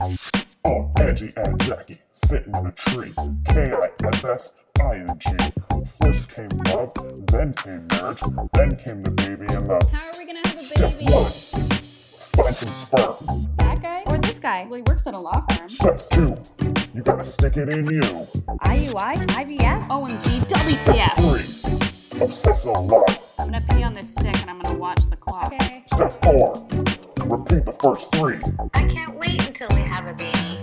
Angie and Jackie sitting in a tree. K-I-S-S-I-N-G. First came love, then came marriage, then came the baby and the... How are we gonna have a Step baby? 1. Find some sperm. That guy? Or this guy? Well, he works at a law firm. Step 2. You gotta stick it in you. IUI? IVF? OMG, WTF. 3. Obsess a lot. I'm gonna pee on this stick and I'm gonna watch the clock. Okay. Step 4. Repeat the first 3. I can't wait until we have a baby.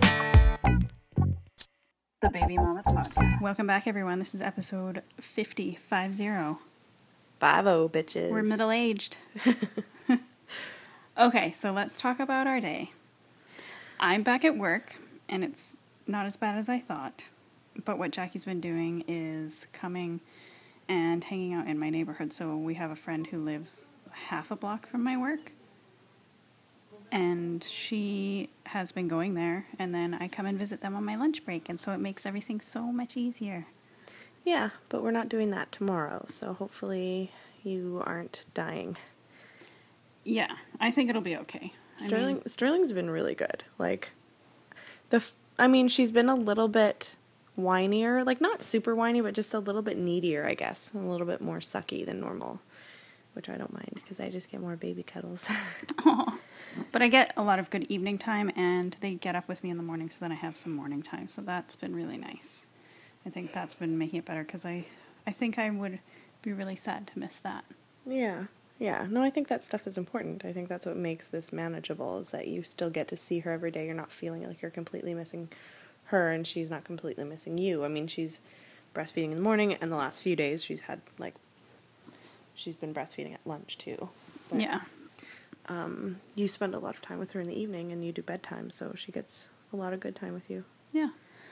The Baby Mamas Podcast. Welcome back, everyone. This is episode 50. 50. 50, bitches. We're middle-aged. Okay, so let's talk about our day. I'm back at work, and it's not as bad as I thought. But what Jackie's been doing is coming and hanging out in my neighborhood. So we have a friend who lives half a block from my work. And she has been going there, and then I come and visit them on my lunch break, and so it makes everything so much easier. Yeah, but we're not doing that tomorrow, so hopefully you aren't dying. Yeah, I think it'll be okay. Sterling's been really good. Like, she's been a little bit whinier, like not super whiny, but just a little bit needier, I guess, a little bit more sucky than normal, which I don't mind because I just get more baby cuddles. Aw. But I get a lot of good evening time, and they get up with me in the morning, so then I have some morning time. So that's been really nice. I think that's been making it better, because I think I would be really sad to miss that. Yeah. No, I think that stuff is important. I think that's what makes this manageable, is that you still get to see her every day. You're not feeling like you're completely missing her, and she's not completely missing you. I mean, she's breastfeeding in the morning, and the last few days she's been breastfeeding at lunch, too. But, Yeah. you spend a lot of time with her in the evening, and you do bedtime, so she gets a lot of good time with you. Yeah.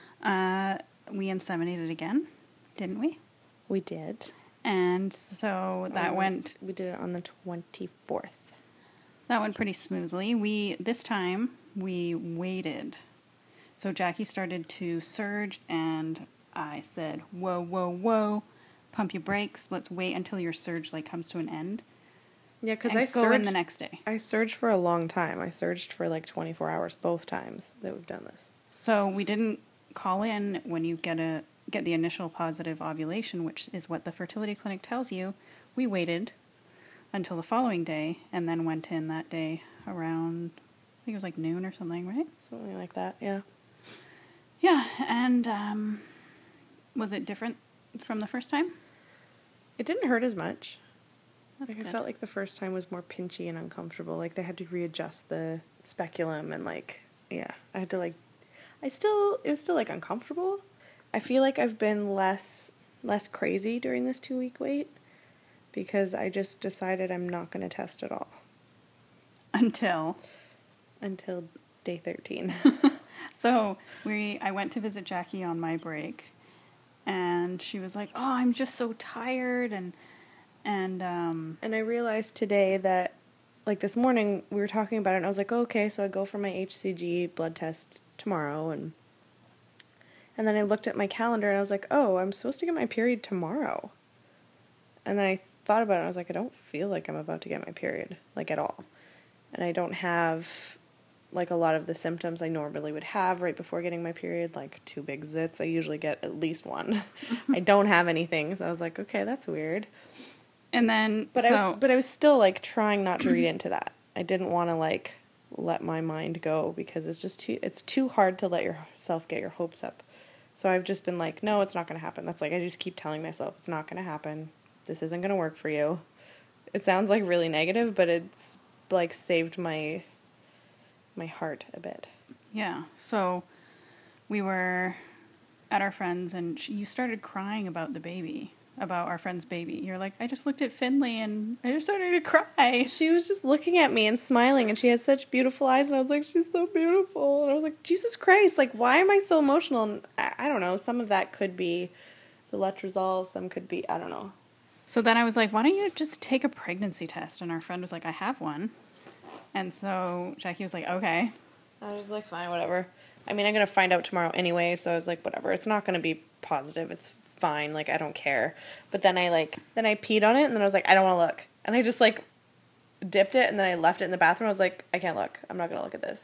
We inseminated again, didn't we? We did. And so that went... We did it on the 24th. That went pretty smoothly. This time, we waited. So Jackie started to surge, and I said, whoa, pump your brakes. Let's wait until your surge comes to an end. Yeah, because I go in the next day. I surged for a long time. I surged for 24 hours both times that we've done this. So we didn't call in when you get the initial positive ovulation, which is what the fertility clinic tells you. We waited until the following day and then went in that day around, I think it was noon or something, right? Something like that, yeah. Yeah, and was it different from the first time? It didn't hurt as much. That's good. I felt like the first time was more pinchy and uncomfortable. They had to readjust the speculum and I had to it was still uncomfortable. I feel like I've been less crazy during this 2-week wait because I just decided I'm not going to test at all. Until day 13. So I went to visit Jackie on my break, and she was like, "Oh, I'm just so tired," and I realized today that, this morning, we were talking about it, and I was like, oh, okay, so I go for my HCG blood test tomorrow, and then I looked at my calendar, and I was like, oh, I'm supposed to get my period tomorrow. And then I thought about it, and I was like, I don't feel like I'm about to get my period, at all. And I don't have, a lot of the symptoms I normally would have right before getting my period, 2 big zits. I usually get at least one. I don't have anything, so I was like, okay, that's weird. And then, I was still trying not to read into that. I didn't want to let my mind go because it's too hard to let yourself get your hopes up. So I've just been no, it's not going to happen. That's I just keep telling myself it's not going to happen. This isn't going to work for you. It sounds really negative, but it's saved my heart a bit. Yeah. So we were at our friend's, and you started crying about the baby. About our friend's baby. You're like, I just looked at Finley and I just started to cry. She was just looking at me and smiling, and she had such beautiful eyes, and I was like, she's so beautiful. And I was like, Jesus Christ, why am I so emotional? And I don't know, some of that could be the letrozole, some could be, I don't know. So then I was like, why don't you just take a pregnancy test? And our friend was like, I have one. And so Jackie was like, okay. I was like, fine, whatever. I mean, I'm going to find out tomorrow anyway, so I was like, whatever. It's not going to be positive. It's fine. I don't care. But then I peed on it, and then I was like, I don't want to look. And I just dipped it, and then I left it in the bathroom. I was like, I can't look. I'm not going to look at this.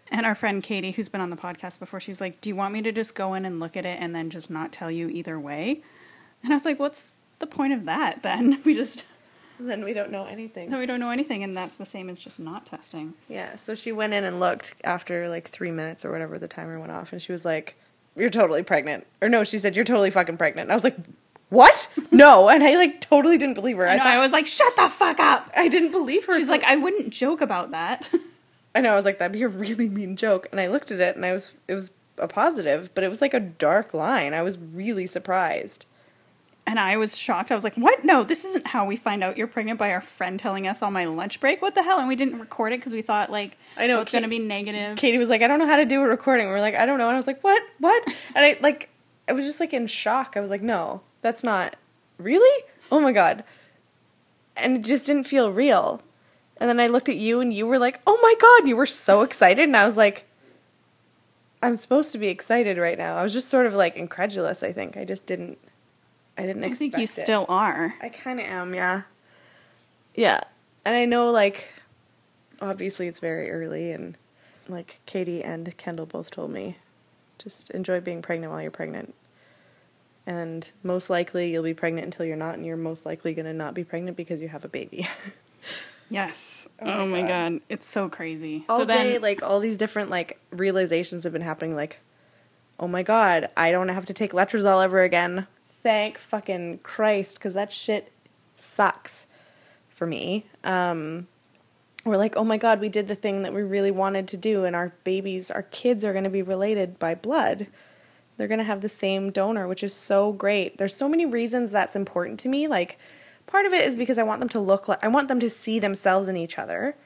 And our friend Katie, who's been on the podcast before, she was like, do you want me to just go in and look at it and then just not tell you either way? And I was like, what's the point of that then? Then we don't know anything. Then we don't know anything, and that's the same as just not testing. Yeah, so she went in and looked after like 3 minutes or whatever the timer went off, and she was like, you're totally pregnant. Or no, she said, you're totally fucking pregnant. And I was like, what? No. And I like totally didn't believe her. I was like, shut the fuck up. I didn't believe her. She's like, I wouldn't joke about that. I know, I was like, that'd be a really mean joke. And I looked at it, and it was a positive, but it was like a dark line. I was really surprised. And I was shocked. I was like, what? No, this isn't how we find out you're pregnant, by our friend telling us on my lunch break. What the hell? And we didn't record it because we thought, like, I know, it's going to be negative. Katie was like, I don't know how to do a recording. We were like, I don't know. And I was like, what? And I was just like in shock. I was like, no, that's not, really? Oh my God. And it just didn't feel real. And then I looked at you and you were like, oh my God, you were so excited. And I was like, I'm supposed to be excited right now. I was just sort of like incredulous, I think. I didn't expect it. I think you still are. I kind of am, yeah. Yeah. And I know, like, obviously it's very early, and, like, Katie and Kendall both told me, just enjoy being pregnant while you're pregnant. And most likely you'll be pregnant until you're not, and you're most likely going to not be pregnant because you have a baby. Yes. Oh my God. It's so crazy. All day, like, all these different, like, realizations have been happening, like, oh my God, I don't have to take letrozole ever again. Thank fucking Christ, because that shit sucks for me. We're like, oh my God, we did the thing that we really wanted to do, and our kids are going to be related by blood. They're going to have the same donor, which is so great. There's so many reasons that's important to me. Like, part of it is because I want them to I want them to see themselves in each other.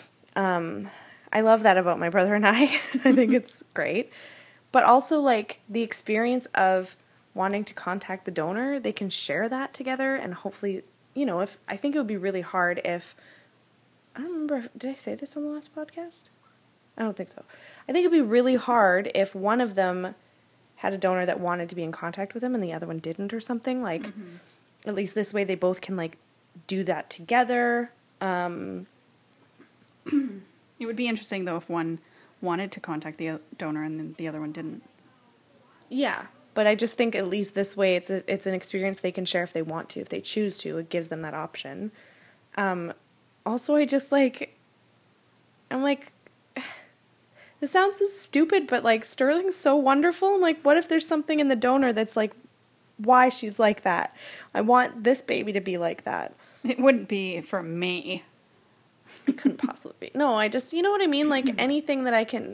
I love that about my brother and I. I think it's great. But also, like, the experience of wanting to contact the donor, they can share that together, and hopefully, I think it would be really hard if, I don't remember, did I say this on the last podcast? I don't think so. I think it'd be really hard if one of them had a donor that wanted to be in contact with them and the other one didn't or something, like, at least this way they both can, like, do that together. It would be interesting, though, if one wanted to contact the donor and then the other one didn't. Yeah. But I just think at least this way it's an experience they can share if they want to. If they choose to, it gives them that option. Also, I'm like, this sounds so stupid, but, like, Sterling's so wonderful. I'm like, what if there's something in the donor that's, like, why she's like that? I want this baby to be like that. It wouldn't be for me. It couldn't possibly be. No, I just, you know what I mean? Like, anything that I can,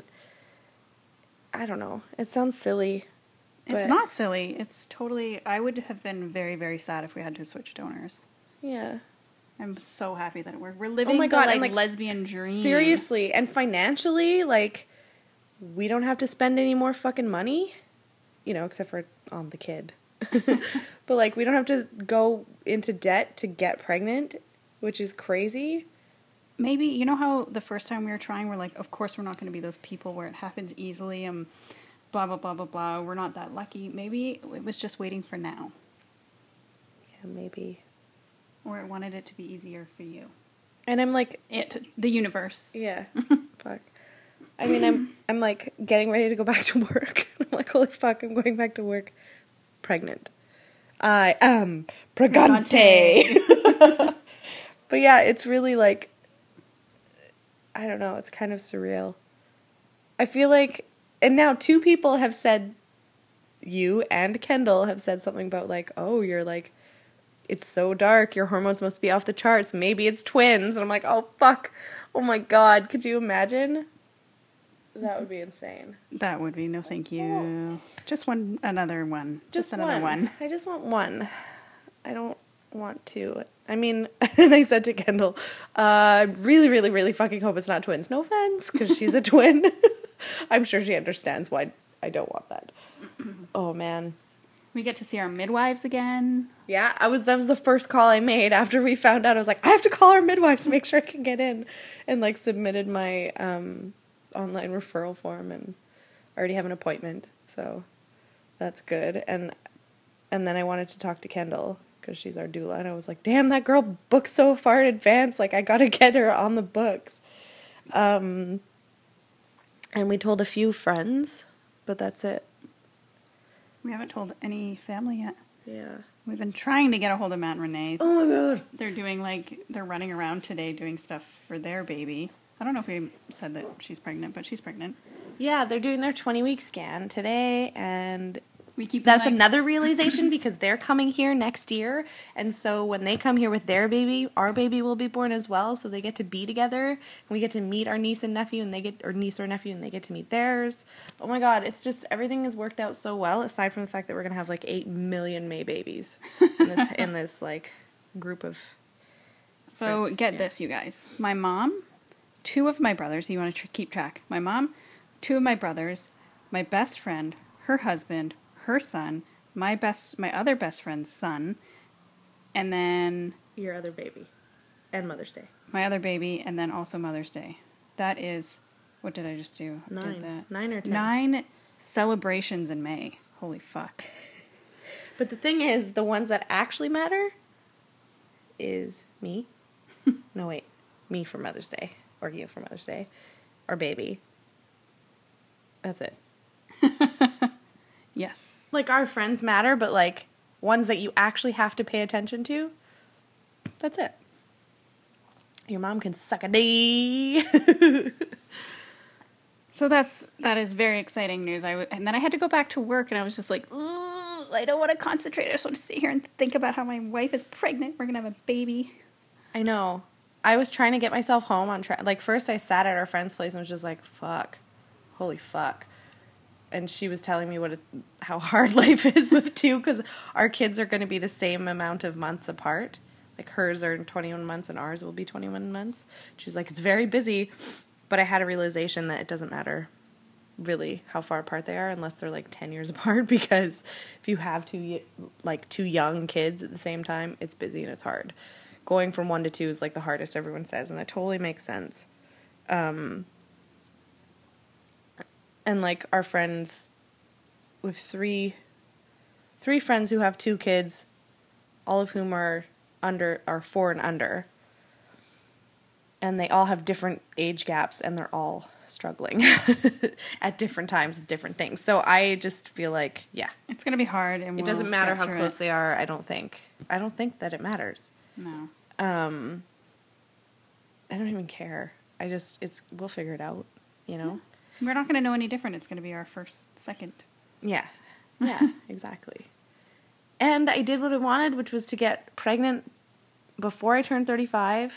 I don't know. It sounds silly. It's not silly. It's totally... I would have been very, very sad if we had to switch donors. Yeah. I'm so happy that we're living the lesbian dream. Seriously. And financially, like, we don't have to spend any more fucking money. Except for on the kid. But, like, we don't have to go into debt to get pregnant, which is crazy. Maybe, you know how the first time we were trying, we're like, of course we're not going to be those people where it happens easily and... blah, blah, blah, blah, blah. We're not that lucky. Maybe it was just waiting for now. Yeah, maybe. Or it wanted it to be easier for you. And I'm like... the universe. Yeah. Fuck. I mean, I'm like getting ready to go back to work. I'm like, holy fuck, I'm going back to work. Pregnant. I am pregante. But yeah, it's really like... I don't know. It's kind of surreal. I feel like... And now 2 people have said, you and Kendall have said something about, like, oh, you're, like, it's so dark, your hormones must be off the charts, maybe it's twins. And I'm like, oh, fuck, oh my God, could you imagine? That would be insane. That would be, no thank you. Just another one. Just another one. I just want one. I don't want 2. I mean, and I said to Kendall, I really, really, really fucking hope it's not twins. No offense, because she's a twin. I'm sure she understands why I don't want that. Oh, man. We get to see our midwives again. Yeah, that was the first call I made after we found out. I was like, I have to call our midwives to make sure I can get in. And, like, submitted my online referral form and already have an appointment. So that's good. And then I wanted to talk to Kendall because she's our doula. And I was like, damn, that girl books so far in advance. Like, I got to get her on the books. And we told a few friends, but that's it. We haven't told any family yet. Yeah. We've been trying to get a hold of Matt and Renee. Oh my god. They're running around today doing stuff for their baby. I don't know if we said that she's pregnant, but she's pregnant. Yeah, they're doing their 20-week scan today, and We keep that's like, another realization because they're coming here next year, and so when they come here with their baby, our baby will be born as well, so they get to be together, and we get to meet our niece and nephew, and they get to meet theirs. Oh my god, it's just, everything has worked out so well, aside from the fact that we're gonna have like 8 million May babies in this like group of. So get this, you guys. My mom, 2 of my brothers. You want to keep track. My mom, 2 of my brothers, my best friend, her husband, her son, my other best friend's son, and then Your other baby, and Mother's Day. my other baby, and then also Mother's Day. That is, what did I just do? 9. Did that. 9 or 10. 9 celebrations in May. Holy fuck. But the thing is, the ones that actually matter is me. No, wait. Me for Mother's Day. Or you for Mother's Day. Or baby. That's it. Yes. Like, our friends matter, but, like, ones that you actually have to pay attention to, that's it. Your mom can suck a D. So that is very exciting news. And then I had to go back to work, and I was just like, ooh, I don't want to concentrate. I just want to sit here and think about how my wife is pregnant. We're going to have a baby. I know. I was trying to get myself home on track. Like, first I sat at our friend's place and was just like, fuck. Holy fuck. And she was telling me how hard life is with 2, because our kids are going to be the same amount of months apart. Like, hers are 21 months and ours will be 21 months. She's like, it's very busy. But I had a realization that it doesn't matter really how far apart they are unless they're like 10 years apart, because if you have 2 young kids at the same time, it's busy and it's hard. Going from 1 to 2 is like the hardest, everyone says, and that totally makes sense. And like our friends, with 3 friends who have 2 kids, all of whom are 4 and under. And they all have different age gaps, and they're all struggling at different times with different things. So I just feel like, yeah. It's going to be hard. And It doesn't matter how close they are, I don't think. I don't think that it matters. No. I don't even care. We'll figure it out, you know? We're not going to know any different. It's going to be our second. Yeah. Yeah, exactly. And I did what I wanted, which was to get pregnant before I turned 35.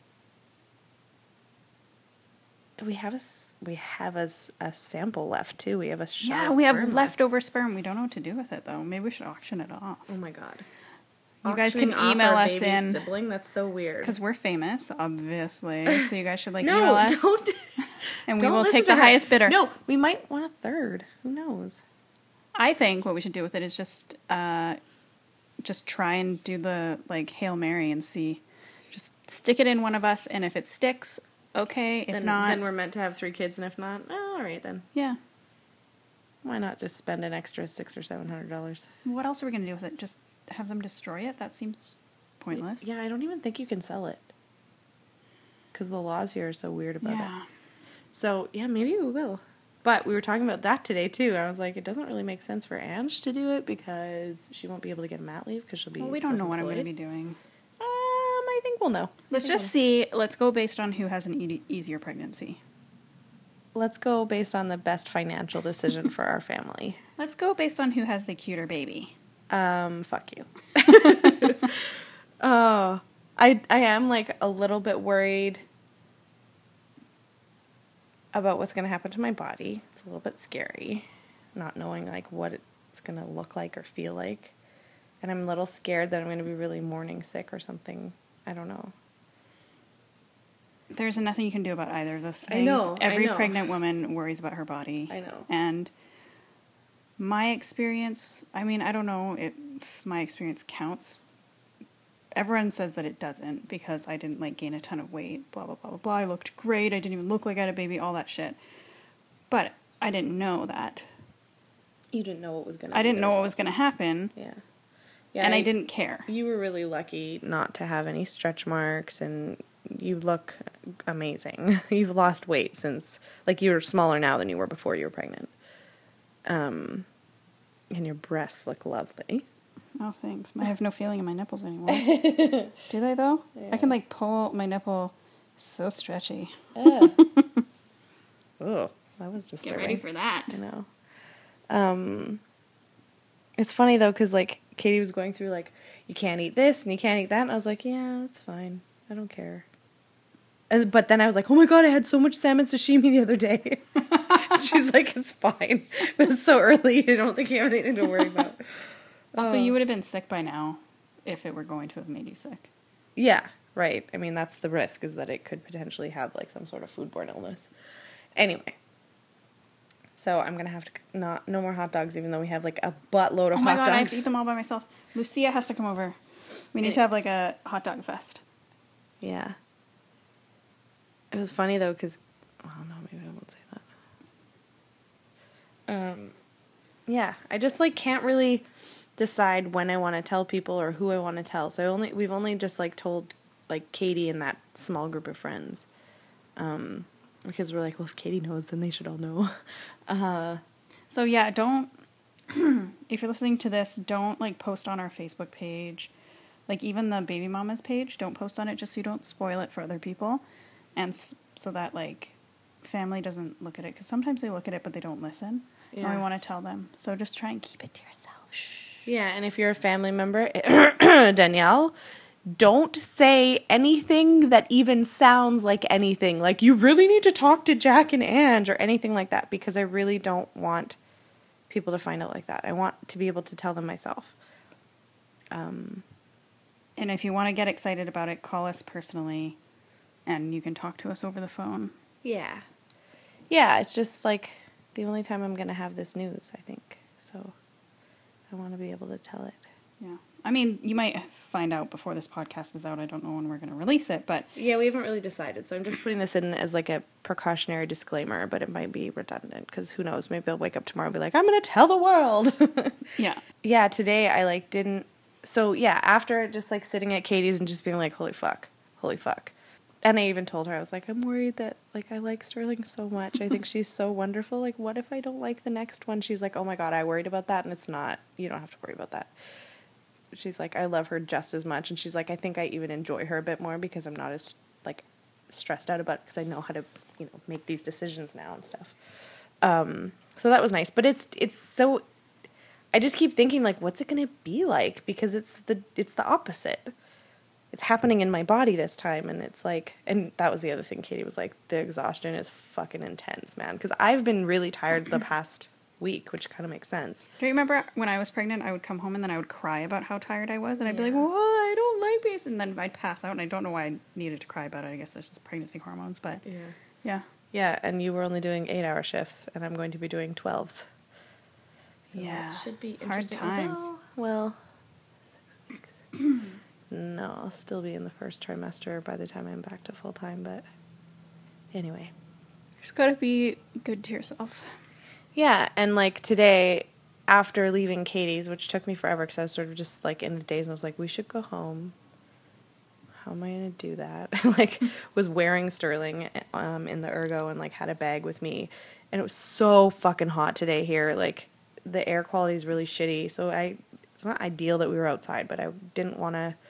We have a sample left too. We have a shot. Yeah, of we have sperm leftover sperm. We don't know what to do with it though. Maybe we should auction it off. Oh my god! You guys can Auctioning off email our us baby's in sibling. That's so weird. because we're famous, obviously. So you guys should email No, us, don't. and we don't will listen take to the her. highest bidder. No, we might want a third. Who knows? I think what we should do with it is just try and do the Hail Mary and see. Just stick it in one of us, and if it sticks, okay. If not, then we're meant to have 3 kids, and if not, oh, all right then. yeah. Why not just spend an extra $600 or $700? What else are we gonna do with it? Just have them destroy it? That seems pointless. Yeah, I don't even think you can sell it because the laws here are so weird about it. So yeah, maybe we will. But we were talking about that today too. I was like, it doesn't really make sense for Ange to do it because she won't be able to get mat leave because she'll be. Well, we don't know what I'm going to self-employed. be doing. I think we'll know. Let's just see. Let's go based on who has an easier pregnancy. Let's go based on the best financial decision for our family. Let's go based on who has the cuter baby. Fuck you. Oh, I am like a little bit worried about what's going to happen to my body. It's a little bit scary, not knowing like what it's going to look like or feel like. And I'm a little scared that I'm going to be really morning sick or something. I don't know. There's nothing you can do about either of those things. I know. Every pregnant woman worries about her body. I know. And my experience, I mean, I don't know if my experience counts. Everyone says that it doesn't because I didn't gain a ton of weight, blah, blah, blah, blah, blah. I looked great. I didn't even look like I had a baby, all that shit. But I didn't know that. You didn't know what was going to I didn't know what was going to happen. Yeah. And I didn't care. You were really lucky not to have any stretch marks, and you look amazing. You've lost weight since, like, you're smaller now than you were before you were pregnant. And your breasts look lovely. Oh, thanks. I have no feeling in my nipples anymore. Do they, though? Yeah. I can, like, pull my nipple so stretchy. Oh, that was disturbing. Get ready for that. I know. It's funny, though, because, like, Katie was going through, like, you can't eat this and you can't eat that. And I was like, yeah, that's fine. I don't care. But then I was like, oh, my God, I had so much salmon sashimi the other day. She's like, it's fine. It's so early. I don't think you have anything to worry about. Also, you would have been sick by now if it were going to have made you sick. Yeah, right. I mean, that's the risk, is that it could potentially have, like, some sort of foodborne illness. Anyway. So I'm going to have to no more hot dogs, even though we have, like, a buttload of hot dogs. Oh, my God, I have to eat them all by myself. Lucia has to come over. We need to have, like, a hot dog fest. Yeah. It was funny, though, because... Oh, no, maybe I won't say that. Yeah, I just, like, can't really decide when I want to tell people or who I want to tell. So we've only just, like, told, like, Katie and that small group of friends. Because we're like, well, if Katie knows, then they should all know. So, yeah, don't... if you're listening to this, don't, like, post on our Facebook page. Like, even the Baby Mamas page, don't post on it just so you don't spoil it for other people. And so that, like, family doesn't look at it. Because sometimes they look at it, but they don't listen. Yeah. And we want to tell them. So just try and keep it to yourself. Shh. Yeah, and if you're a family member, Danielle, don't say anything that even sounds like anything. Like, you really need to talk to Jack and Ange or anything like that. Because I really don't want people to find out like that. I want to be able to tell them myself. And if you want to get excited about it, call us personally. And you can talk to us over the phone. Yeah. Yeah, it's just, like, the only time I'm going to have this news, I think. So I want to be able to tell it. Yeah. I mean, you might find out before this podcast is out. I don't know when we're going to release it, but... Yeah, we haven't really decided. So I'm just putting this in as, like, a precautionary disclaimer, but it might be redundant because who knows? Maybe I'll wake up tomorrow and be like, I'm going to tell the world. Yeah. Yeah, today I, like, didn't... So, yeah, after just, like, sitting at Katie's and just being like, holy fuck. And I even told her, I was like, I'm worried that, like, I like Sterling so much. I think she's so wonderful. Like, what if I don't like the next one? She's like, oh, my God, I worried about that, and it's not. You don't have to worry about that. She's like, I love her just as much. And she's like, I think I even enjoy her a bit more because I'm not as, like, stressed out about it because I know how to, you know, make these decisions now and stuff. So that was nice. But it's so... I just keep thinking, like, what's it going to be like? Because it's the opposite. It's happening in my body this time, and it's like, and that was the other thing. Katie was like, the exhaustion is fucking intense, man, because I've been really tired the past week, which kind of makes sense. Do you remember when I was pregnant, I would come home and then I would cry about how tired I was, and I'd be like, well, I don't like this, and then I'd pass out, and I don't know why I needed to cry about it. I guess it's just pregnancy hormones, but yeah, and you were only doing 8-hour shifts, and I'm going to be doing 12s. So yeah, that should be interesting. Hard times. Well, 6 weeks. No, I'll still be in the first trimester by the time I'm back to full time, but anyway. You just gotta be good to yourself. Yeah, and like today, after leaving Katie's, which took me forever because I was sort of just like in a daze and I was like, we should go home. How am I gonna do that? Like, was wearing Sterling in the ergo and like had a bag with me, and it was so fucking hot today here. Like, the air quality is really shitty, so it's not ideal that we were outside, but I didn't want to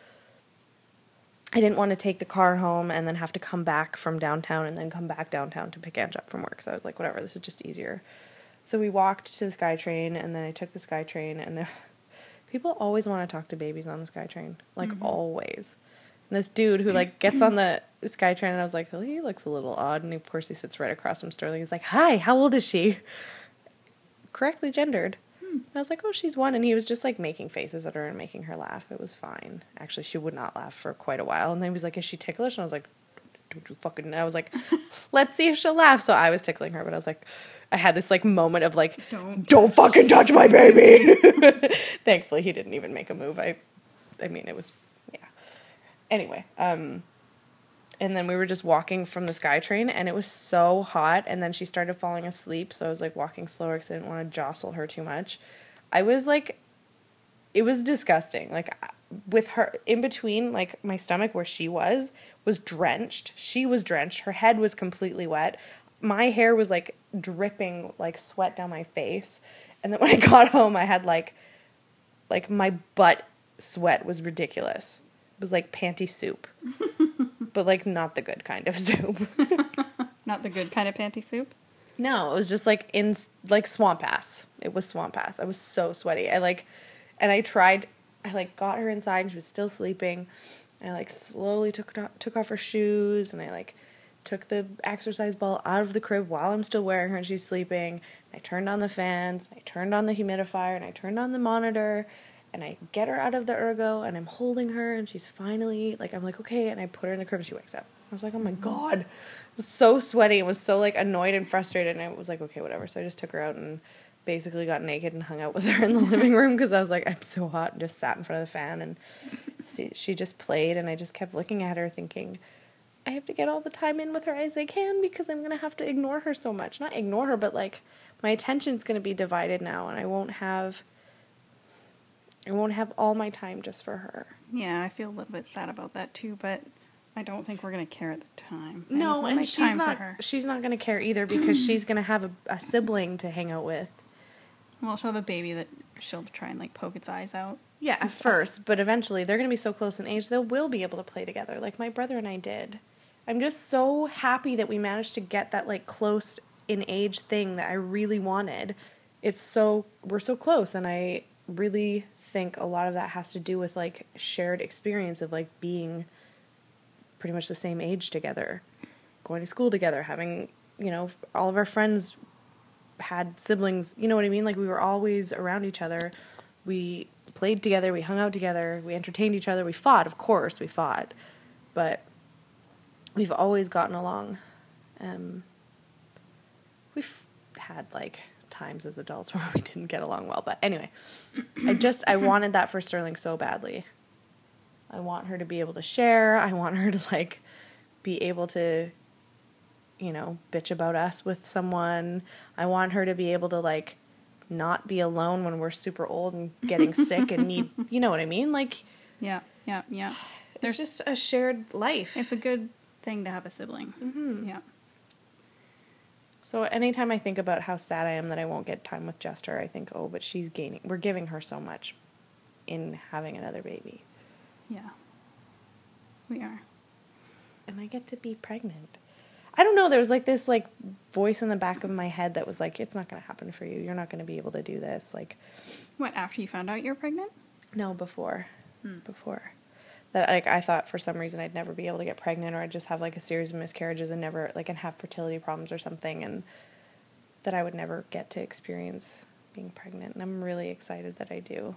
take the car home and then have to come back from downtown and then come back downtown to pick Ange up from work. So I was like, whatever, this is just easier. So we walked to the SkyTrain, and then I took the SkyTrain, and people always want to talk to babies on the SkyTrain, like always. And this dude who like gets on the SkyTrain, and I was like, oh, he looks a little odd, and of course he sits right across from Sterling. He's like, hi, how old is she? Correctly gendered. I was like, oh, she's 1. And he was just, like, making faces at her and making her laugh. It was fine. Actually, she would not laugh for quite a while. And then he was like, is she ticklish? And I was like, don't you fucking... And I was like, let's see if she'll laugh. So I was tickling her, but I was like... I had this, like, moment of, like, don't fucking touch my baby! Thankfully, he didn't even make a move. I mean, it was... Yeah. Anyway, and then we were just walking from the SkyTrain, and it was so hot, and then she started falling asleep, so I was, like, walking slower because I didn't want to jostle her too much. I was, like, it was disgusting. Like, with her in between, like my stomach where she was drenched. She was drenched. Her head was completely wet. My hair was like dripping like sweat down my face. And then when I got home, I had like my butt sweat was ridiculous. It was like panty soup. But like not the good kind of soup. Not the good kind of panty soup? No, it was just like in like swamp ass. It was swamp ass. I was so sweaty. I got her inside and she was still sleeping. And I like slowly took off her shoes and I like took the exercise ball out of the crib while I'm still wearing her and she's sleeping. I turned on the fans, I turned on the humidifier, and I turned on the monitor. And I get her out of the ergo, and I'm holding her, and she's finally, like, I'm like, okay, and I put her in the crib, and she wakes up. I was like, oh my God. I was so sweaty, and was so, like, annoyed and frustrated, and I was like, okay, whatever. So I just took her out and basically got naked and hung out with her in the living room, because I was like, I'm so hot, and just sat in front of the fan, and she just played, and I just kept looking at her thinking, I have to get all the time in with her as I can, because I'm going to have to ignore her so much. Not ignore her, but, like, my attention's going to be divided now, and I won't have all my time just for her. Yeah, I feel a little bit sad about that too, but I don't think we're going to care at the time. No, and she's not going to care either because she's going to have a sibling to hang out with. Well, she'll have a baby that she'll try and like poke its eyes out. Yeah, at first, but eventually they're going to be so close in age they will be able to play together like my brother and I did. I'm just so happy that we managed to get that like close in age thing that I really wanted. We're so close, and I really think a lot of that has to do with like shared experience of like being pretty much the same age together, going to school together, having, you know, all of our friends had siblings, you know what I mean? Like we were always around each other. We played together, we hung out together, we entertained each other, we fought, of course, but we've always gotten along. We've had like times as adults where we didn't get along well, but anyway, I wanted that for Sterling so badly. I want her to be able to share. I want her to like be able to, you know, bitch about us with someone. I want her to be able to like not be alone when we're super old and getting sick and need, you know what I mean? Like, yeah. There's just a shared life. It's a good thing to have a sibling. Mm-hmm. Yeah. So anytime I think about how sad I am that I won't get time with Jester, I think, oh, but we're giving her so much in having another baby. Yeah. We are. And I get to be pregnant. I don't know, there was like this like voice in the back of my head that was like, it's not going to happen for you. You're not going to be able to do this. Like, what, after you found out you were pregnant? No, before. Before. That like I thought for some reason I'd never be able to get pregnant, or I'd just have like a series of miscarriages and never like and have fertility problems or something, and that I would never get to experience being pregnant. And I'm really excited that I do.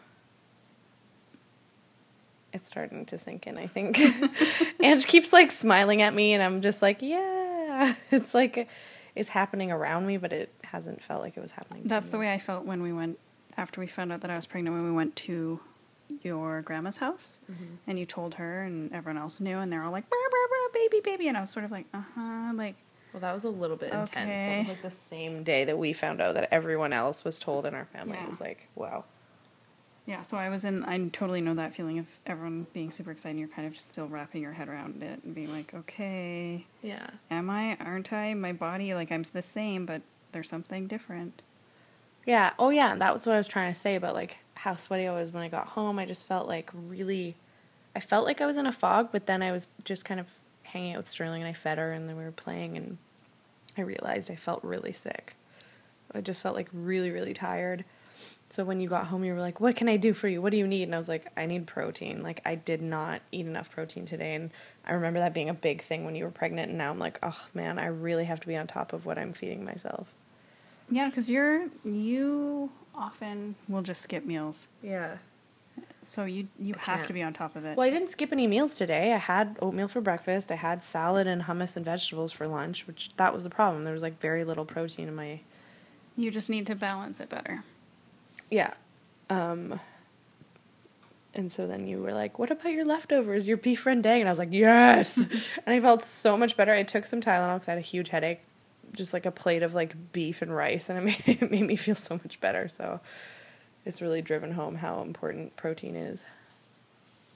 It's starting to sink in, I think. Ange keeps like smiling at me and I'm just like, yeah. It's like it's happening around me, but it hasn't felt like it was happening to That's me. the way I felt when we went, after we found out that I was pregnant, when we went to your grandma's house, and you told her and everyone else knew, and they're all like, brr, brr, brr, baby, and I was sort of like, like, well, that was a little bit intense. Okay. That was like the same day that we found out that everyone else was told in our family. Yeah. It was like, wow. Yeah, so I totally know that feeling of everyone being super excited and you're kind of just still wrapping your head around it and being like, okay, Yeah. aren't I, my body, like I'm the same, but there's something different. Yeah. Oh, yeah. That was what I was trying to say about like how sweaty I was when I got home. I just felt like I felt like I was in a fog, but then I was just kind of hanging out with Sterling and I fed her and then we were playing and I realized I felt really sick. I just felt like really, really tired. So when you got home, you were like, what can I do for you? What do you need? And I was like, I need protein. Like, I did not eat enough protein today. And I remember that being a big thing when you were pregnant. And now I'm like, oh, man, I really have to be on top of what I'm feeding myself. Yeah, because you often will just skip meals. Yeah. So you have to be on top of it. Well, I didn't skip any meals today. I had oatmeal for breakfast. I had salad and hummus and vegetables for lunch, which that was the problem. There was, like, very little protein in my... You just need to balance it better. Yeah. And so then you were like, what about your leftovers, your beef rendang? And I was like, yes! And I felt so much better. I took some Tylenol because I had a huge headache. Just like a plate of like beef and rice. And it made me feel so much better. So it's really driven home how important protein is.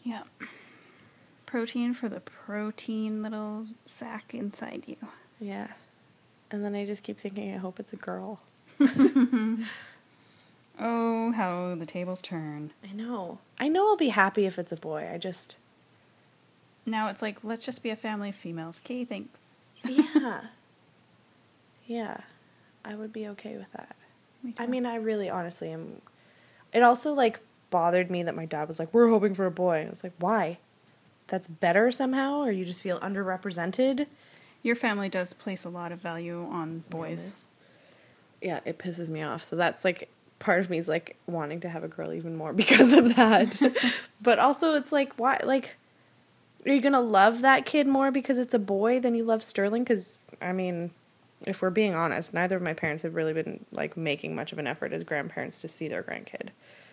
Yeah. Protein for the protein little sack inside you. Yeah. And then I just keep thinking, I hope it's a girl. Oh, how the tables turn. I know I'll be happy if it's a boy. Now it's like, let's just be a family of females. Okay, thanks. Yeah. Yeah. I would be okay with that. Me too. I mean, I really honestly am. It also, like, bothered me that my dad was like, we're hoping for a boy. I was like, why? That's better somehow? Or you just feel underrepresented? Your family does place a lot of value on boys. Yeah, it pisses me off. So that's, like, part of me is, like, wanting to have a girl even more because of that. But also, it's like, why? Like, are you going to love that kid more because it's a boy than you love Sterling? Because, I mean, if we're being honest, neither of my parents have really been, like, making much of an effort as grandparents to see their grandkid.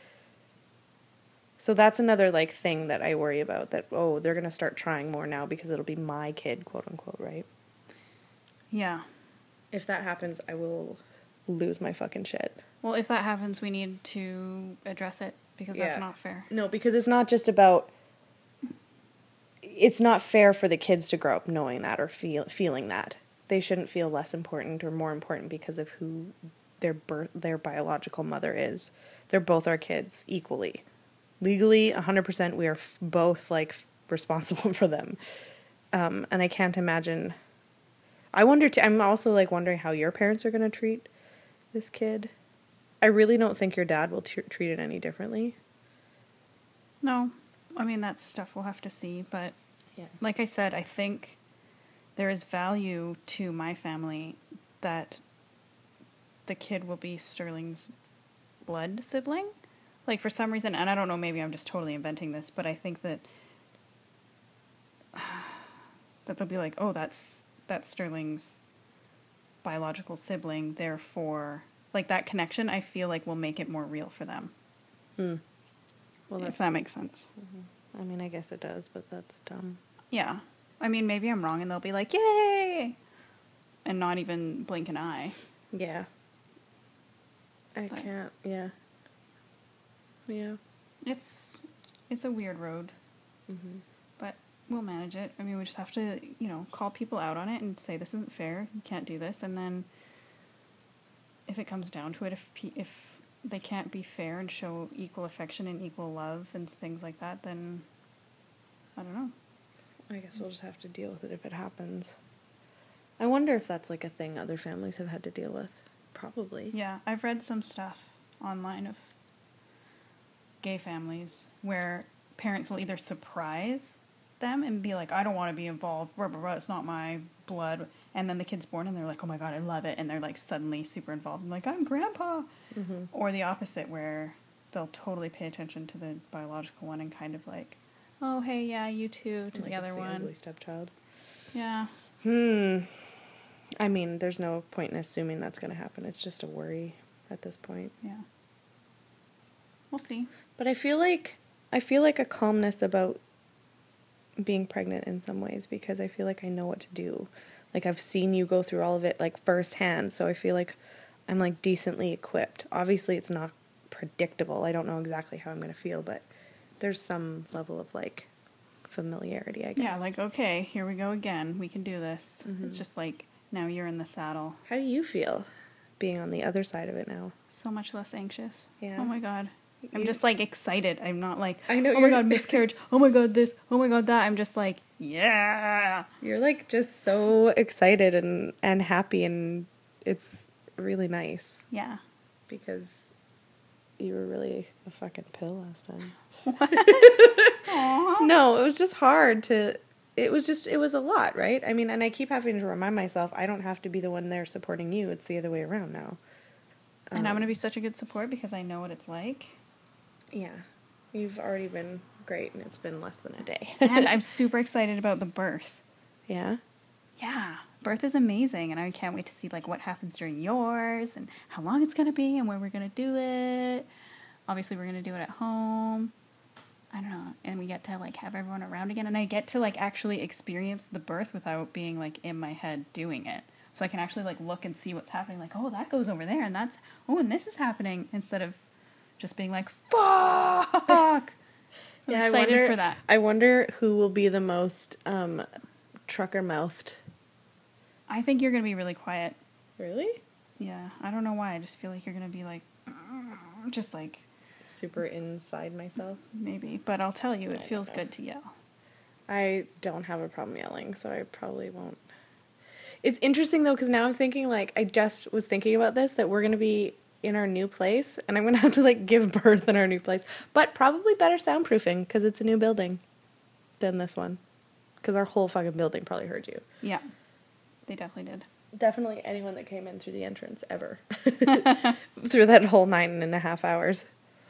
So that's another, like, thing that I worry about, that, oh, they're going to start trying more now because it'll be my kid, quote unquote, right? Yeah. If that happens, I will lose my fucking shit. Well, if that happens, we need to address it because that's not fair. No, because it's not just about... It's not fair for the kids to grow up knowing that or feeling that. They shouldn't feel less important or more important because of who their biological mother is. They're both our kids equally. Legally, 100%, we are both, like, responsible for them. And I can't imagine... I'm also, like, wondering how your parents are going to treat this kid. I really don't think your dad will treat it any differently. No. I mean, that's stuff we'll have to see. But Yeah. like I said, I think there is value to my family that the kid will be Sterling's blood sibling. Like, for some reason, and I don't know, maybe I'm just totally inventing this, but I think that they'll be like, oh, that's Sterling's biological sibling, therefore, like, that connection, I feel like will make it more real for them. Well, if that makes sense. I mean, I guess it does, but that's dumb. Yeah. I mean, maybe I'm wrong and they'll be like, yay! And not even blink an eye. Yeah. I can't, yeah. Yeah. It's a weird road. Mm-hmm. But we'll manage it. I mean, we just have to, call people out on it and say, this isn't fair, you can't do this. And then if it comes down to it, if they can't be fair and show equal affection and equal love and things like that, then I don't know. I guess we'll just have to deal with it if it happens. I wonder if that's, like, a thing other families have had to deal with. Probably. Yeah, I've read some stuff online of gay families where parents will either surprise them and be like, I don't want to be involved, blah, blah, blah, it's not my blood. And then the kid's born and they're like, oh my God, I love it. And they're, like, suddenly super involved. I'm like, I'm grandpa. Mm-hmm. Or the opposite, where they'll totally pay attention to the biological one and kind of like, oh, hey, yeah, you too, to like the other it's the one. ugly stepchild. Yeah. I mean, there's no point in assuming that's going to happen. It's just a worry at this point. Yeah. We'll see. But I feel like a calmness about being pregnant in some ways, because I feel like I know what to do. Like, I've seen you go through all of it, like, firsthand, so I feel like I'm, like, decently equipped. Obviously, it's not predictable. I don't know exactly how I'm going to feel, but there's some level of, like, familiarity, I guess. Yeah, like, okay, here we go again. We can do this. Mm-hmm. It's just like, now you're in the saddle. How do you feel being on the other side of it now? So much less anxious. Yeah. Oh my God. I'm just, like, excited. I'm not like, I know oh my God, miscarriage. Oh my God, this. Oh my God, that. I'm just like, yeah. You're, like, just so excited and happy, and it's really nice. Yeah. Because you were really a fucking pill last time. Aww. No, it was just hard to... It was a lot, right? I mean, and I keep having to remind myself, I don't have to be the one there supporting you. It's the other way around now. And I'm going to be such a good support because I know what it's like. Yeah. You've already been great, and it's been less than a day. And I'm super excited about the birth. Yeah? Yeah. Birth is amazing, and I can't wait to see, like, what happens during yours and how long it's going to be and where we're going to do it. Obviously, we're going to do it at home. I don't know. And we get to, like, have everyone around again. And I get to, like, actually experience the birth without being, like, in my head doing it. So I can actually, like, look and see what's happening. Like, oh, that goes over there, and that's... Oh, and this is happening. Instead of just being like, fuck! I'm excited for that. I wonder who will be the most trucker-mouthed. I think you're going to be really quiet. Really? Yeah. I don't know why. I just feel like you're going to be like, just like... super inside myself. Maybe. But I'll tell you, it feels good to yell. I don't have a problem yelling, so I probably won't. It's interesting, though, because now I'm thinking, like, I just was thinking about this, that we're going to be in our new place, and I'm going to have to, like, give birth in our new place. But probably better soundproofing, because it's a new building than this one. Because our whole fucking building probably heard you. Yeah. They definitely did. Definitely anyone that came in through the entrance ever. Through that whole 9.5 hours.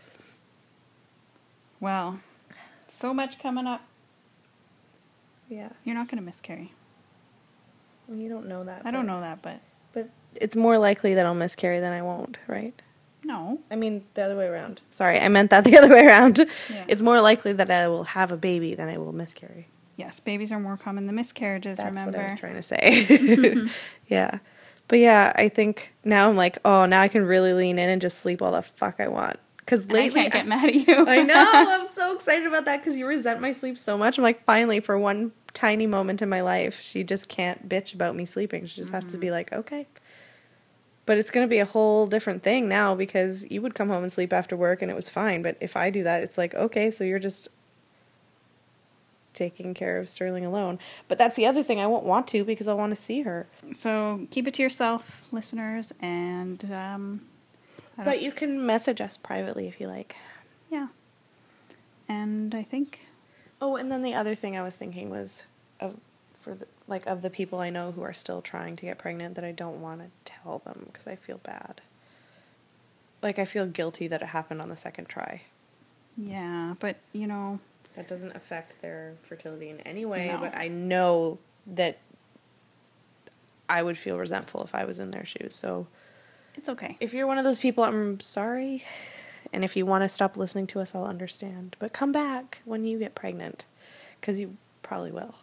Well, so much coming up. Yeah. You're not going to miscarry. Well, you don't know that. I don't know that, but... But it's more likely that I'll miscarry than I won't, right? No. I mean, the other way around. Sorry, I meant that the other way around. Yeah. It's more likely that I will have a baby than I will miscarry. Yes, babies are more common than miscarriages, remember? That's what I was trying to say. Yeah. But yeah, I think now I'm like, oh, now I can really lean in and just sleep all the fuck I want. Because lately... I can't get mad at you. I know. I'm so excited about that because you resent my sleep so much. I'm like, finally, for one tiny moment in my life, she just can't bitch about me sleeping. She just has to be like, okay. But it's going to be a whole different thing now because you would come home and sleep after work and it was fine. But if I do that, it's like, okay, so you're just taking care of Sterling alone. But that's the other thing. I won't want to because I want to see her. So keep it to yourself, listeners, and... But you can message us privately if you like. Yeah. And I think... Oh, and then the other thing I was thinking was of the people I know who are still trying to get pregnant that I don't want to tell them because I feel bad. Like, I feel guilty that it happened on the second try. Yeah, but, you know... That doesn't affect their fertility in any way, No. but I know that I would feel resentful if I was in their shoes, so... It's okay. If you're one of those people, I'm sorry. And if you want to stop listening to us, I'll understand. But come back when you get pregnant. Because you probably will.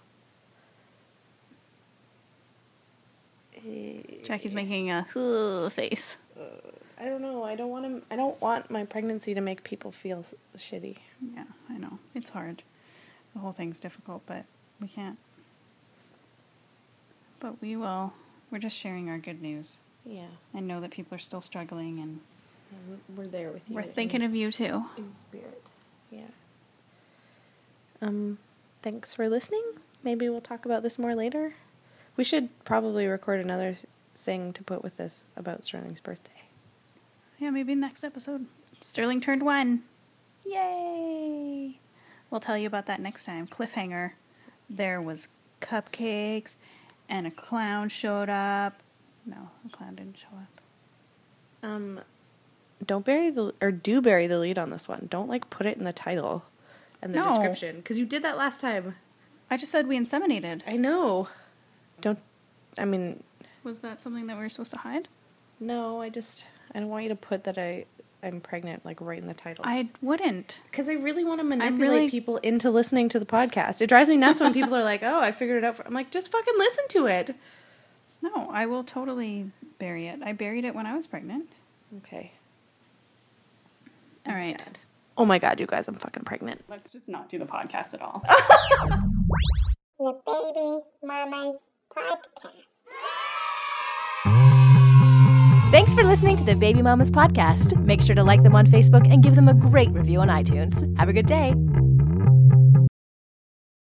Jackie's making a face. I don't know. I don't want my pregnancy to make people feel shitty. Yeah, I know. It's hard. The whole thing's difficult, but we can't. But we will. We're just sharing our good news. Yeah. I know that people are still struggling, and we're there with you. we're thinking of you too. In spirit. Yeah. Thanks for listening. Maybe we'll talk about this more later. We should probably record another thing to put with this about Sterling's birthday. Yeah, maybe next episode. Sterling turned 1. Yay! We'll tell you about that next time. Cliffhanger. There was cupcakes, and a clown showed up. No, the clown didn't show up. Do bury the lead on this one. Don't put it in the title and the description because you did that last time. I just said we inseminated. I know. Was that something that we were supposed to hide? No, I don't want you to put that I'm pregnant right in the title. I wouldn't. Because I really want to manipulate people into listening to the podcast. It drives me nuts when people are like, oh, I figured it out. I'm like, just fucking listen to it. No, I will totally bury it. I buried it when I was pregnant. Okay. All right. Oh my God, you guys, I'm fucking pregnant. Let's just not do the podcast at all. The Baby Mamas Podcast. Thanks for listening to the Baby Mamas Podcast. Make sure to like them on Facebook and give them a great review on iTunes. Have a good day.